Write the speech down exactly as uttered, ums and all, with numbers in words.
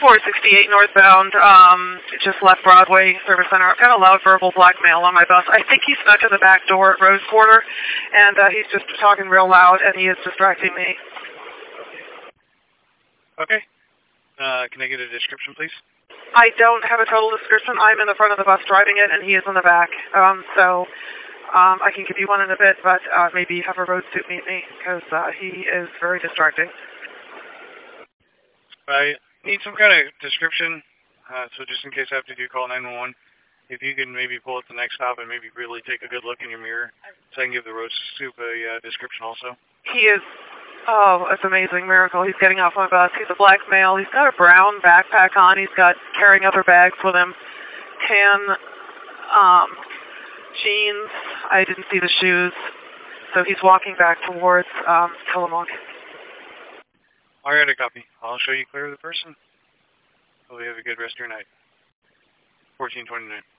four sixty-eight northbound, um, just left Broadway Service Center. I've got a loud verbal blackmail on my bus. I think he snuck in the back door at Rose Quarter, and uh, he's just talking real loud, and he is distracting me. Okay. Uh, can I get a description, please? I don't have a total description. I'm in the front of the bus driving it, and he is in the back. Um, so um, I can give you one in a bit, but uh, maybe have a road suit meet me, because uh, he is very distracting. I need some kind of description, uh, so just in case I have to do call nine one one, if you can maybe pull at the next stop and maybe really take a good look in your mirror, so I can give the road soup a uh, description also. He is, oh, it's an amazing miracle. He's getting off my bus. He's a black male. He's got a brown backpack on. He's got carrying other bags with him. Tan um, jeans. I didn't see the shoes. So he's walking back towards um, Tillamook. All right, I copy. I'll show you clear of the person. Hope you have a good rest of your night. fourteen twenty-nine.